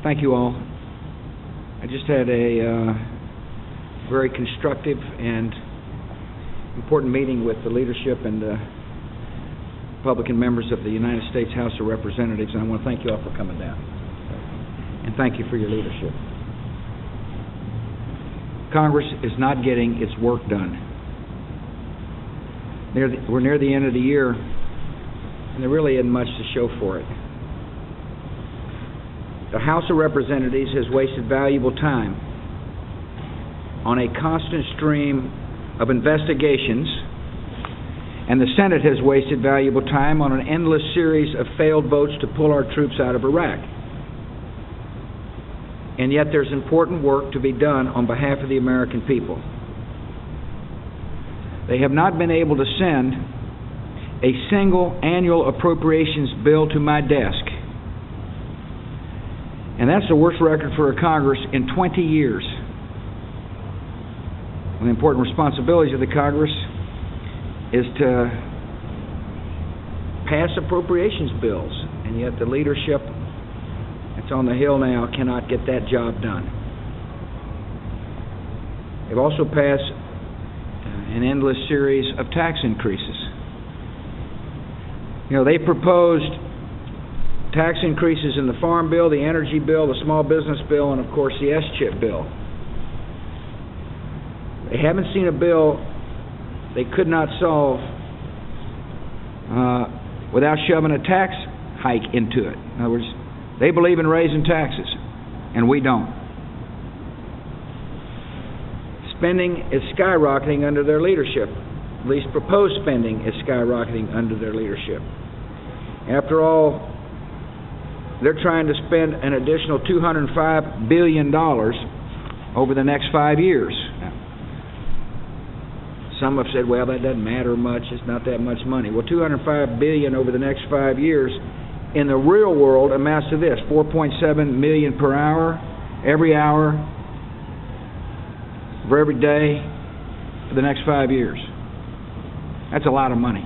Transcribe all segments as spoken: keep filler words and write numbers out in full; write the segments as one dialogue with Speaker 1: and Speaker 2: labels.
Speaker 1: Thank you all. I just had a uh, very constructive and important meeting with the leadership and the Republican members of the United States House of Representatives, and I want to thank you all for coming down. And thank you for your leadership. Congress is not getting its work done. Near the, we're near the end of the year, and there really isn't much to show for it. The House of Representatives has wasted valuable time on a constant stream of investigations, and the Senate has wasted valuable time on an endless series of failed votes to pull our troops out of Iraq. And yet there's important work to be done on behalf of the American people. They have not been able to send a single annual appropriations bill to my desk. And that's the worst record for a Congress in twenty years. One of the important responsibilities of the Congress is to pass appropriations bills, and yet the leadership that's on the Hill now cannot get that job done. They've also passed an endless series of tax increases. You know, they proposed tax increases in the Farm Bill, the Energy Bill, the Small Business Bill, and of course the S chip bill. They haven't seen a bill they could not solve uh, without shoving a tax hike into it. In other words, they believe in raising taxes, and we don't. Spending is skyrocketing under their leadership. At least proposed spending is skyrocketing under their leadership. After all, they're trying to spend an additional two hundred five billion dollars over the next five years. Now, some have said, well, that doesn't matter much. It's not that much money. Well, two hundred five billion dollars over the next five years in the real world amounts to this, four point seven million dollars per hour, every hour, for every day, for the next five years. That's a lot of money.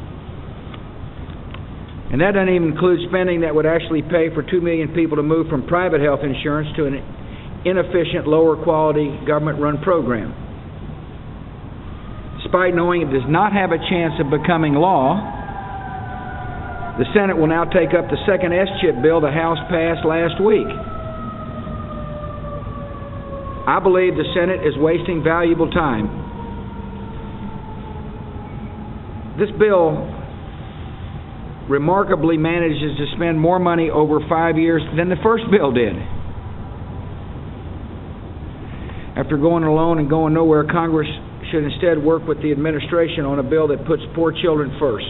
Speaker 1: And that doesn't even include spending that would actually pay for two million people to move from private health insurance to an inefficient, lower quality government-run program. Despite knowing it does not have a chance of becoming law, the Senate will now take up the second S chip bill the House passed last week. I believe the Senate is wasting valuable time. This bill remarkably manages to spend more money over five years than the first bill did. After going alone and going nowhere, Congress should instead work with the administration on a bill that puts poor children first.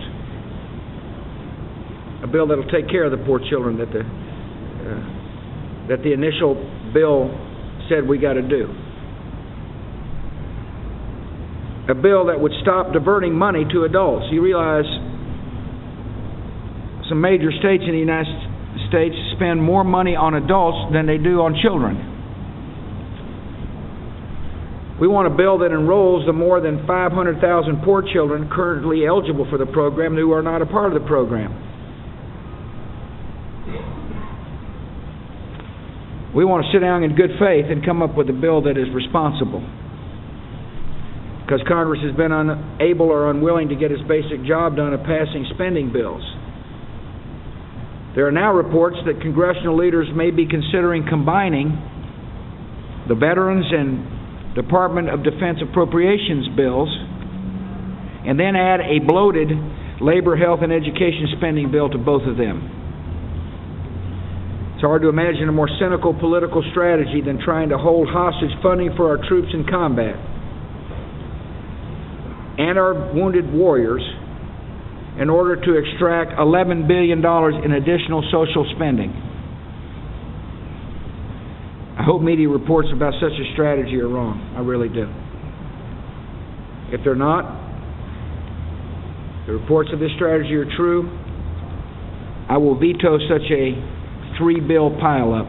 Speaker 1: A bill that will take care of the poor children that the uh, that the initial bill said we got to do. A bill that would stop diverting money to adults. You realize some major states in the United States spend more money on adults than they do on children. We want a bill that enrolls the more than five hundred thousand poor children currently eligible for the program who are not a part of the program. We want to sit down in good faith and come up with a bill that is responsible, because Congress has been unable or unwilling to get its basic job done of passing spending bills. There are now reports that congressional leaders may be considering combining the Veterans and Department of Defense appropriations bills and then add a bloated labor, health, and education spending bill to both of them. It's hard to imagine a more cynical political strategy than trying to hold hostage funding for our troops in combat and our wounded warriors in order to extract eleven billion dollars in additional social spending. I hope media reports about such a strategy are wrong. I really do. If they're not, the reports of this strategy are true, I will veto such a three-bill pileup.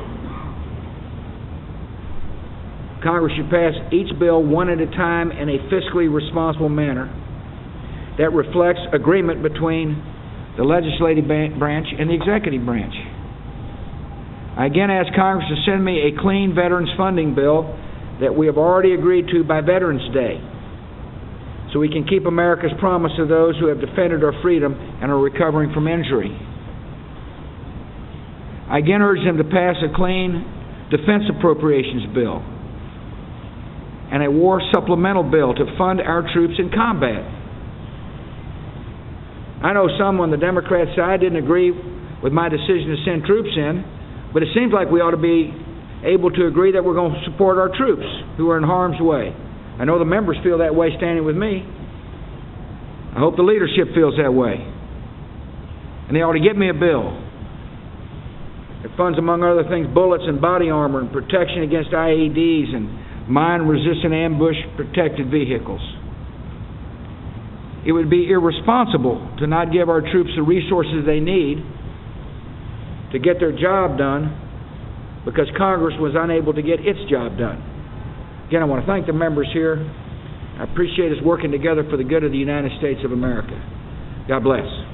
Speaker 1: Congress should pass each bill one at a time in a fiscally responsible manner that reflects agreement between the legislative branch and the executive branch. I again ask Congress to send me a clean veterans funding bill that we have already agreed to by Veterans Day, so we can keep America's promise to those who have defended our freedom and are recovering from injury. I again urge them to pass a clean defense appropriations bill and a war supplemental bill to fund our troops in combat. I know some on the Democrat side didn't agree with my decision to send troops in, but it seems like we ought to be able to agree that we're going to support our troops who are in harm's way. I know the members feel that way standing with me. I hope the leadership feels that way. And they ought to get me a bill that funds, among other things, bullets and body armor and protection against I E Ds and mine-resistant ambush-protected vehicles. It would be irresponsible to not give our troops the resources they need to get their job done because Congress was unable to get its job done. Again, I want to thank the members here. I appreciate us working together for the good of the United States of America. God bless.